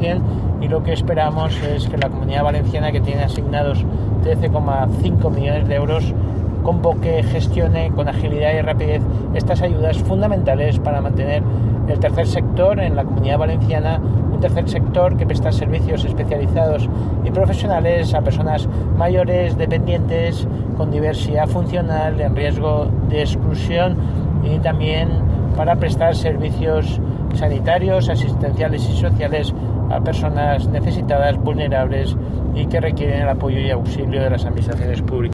100%, y lo que esperamos es que la Comunidad Valenciana, que tiene asignados 13,5 millones de euros, convoque, gestione con agilidad y rapidez estas ayudas fundamentales para mantener el tercer sector en la Comunidad Valenciana, un tercer sector que presta servicios especializados y profesionales a personas mayores, dependientes, con diversidad funcional, en riesgo de exclusión, y también para prestar servicios sanitarios, asistenciales y sociales a personas necesitadas, vulnerables y que requieren el apoyo y auxilio de las administraciones públicas.